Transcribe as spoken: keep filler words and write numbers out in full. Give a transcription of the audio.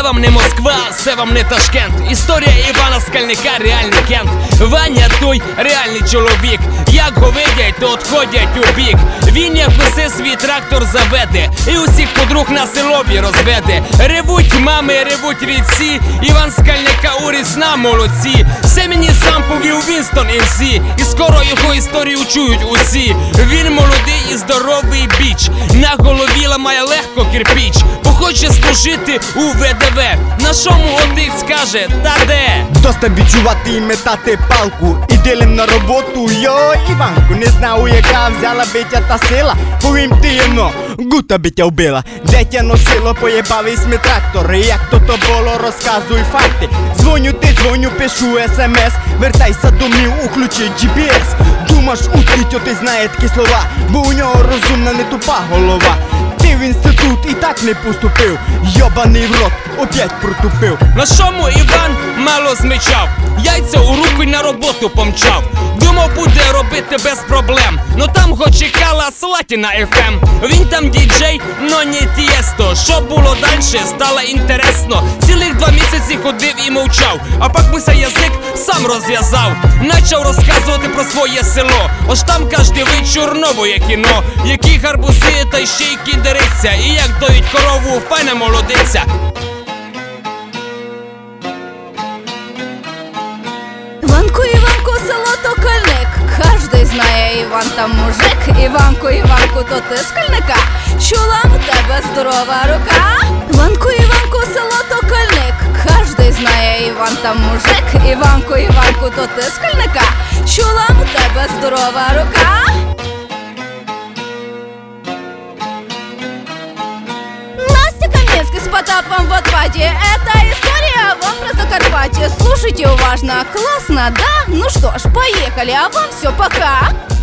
вам не Москва, це вам не Ташкент. Історія Івана Скальника, реальний кент. Ваня той реальний чоловік. Як го видять, то отходять у бік. Він як усе свій трактор заведе і усіх подруг на селові розведе. Ревуть мами, ревуть рідці. Іван Скальника уріс на молодці. Це мені сам повів Вінстон ем сі. І скоро його історію чують усі. Він молодий і здоровий біч. На голові ламає легко кирпіч. Бо хоче служити у ве де ве. На шому отець скаже, та де? Доста бичувати і метати палку. І ділим на роботу, йо, Іванку. Не знав, яка взяла битя та сила. Повім ти єно, гута битя вбила. Де тя носило, поєбавись ми трактори. Як то то було, розказуй факти. Дзвоню ти, дзвоню, пишу ес ем ес. Вертайся домів, уключи джі пі ес. Думаш, утріть, ти знає такі слова. Бо у нього розумна, не тупа голова. Ти в інститут і так не поступив. Йобаний в рот, опять протупив. На шому Іван мало змічав. Яйця у руку й на роботу помчав. Думав, буде робити без проблем. Но там го чекала Слатіна еф ем. Він там діджей, но не тієсто. Що було дальше, стало інтересно. Цілих два місяці ходив і мовчав. А пак мися язик сам розв'язав. Начав розказувати про своє село. Ось там кожний вечір нове кіно. Які гарбузи та ще й кіндериця. І як доїть корову, файна молодиця. Іванку, Іванку, село Токольник. Кожний знає, Іван там мужик. Іванку, Іванку, то ти Скальника. Чула, в тебе здорова рука. Іванку, Іванку, село Токольник. Кожний знає, Іван там мужик. Іванку, Іванку, то ти Скальника. Чула, в тебе здорова рука. Настя Каменский с Потапом в отпаде. Это история вам про Закарпатье. Слушайте уважно, классно, да? Ну что ж, поехали, а вам все, пока.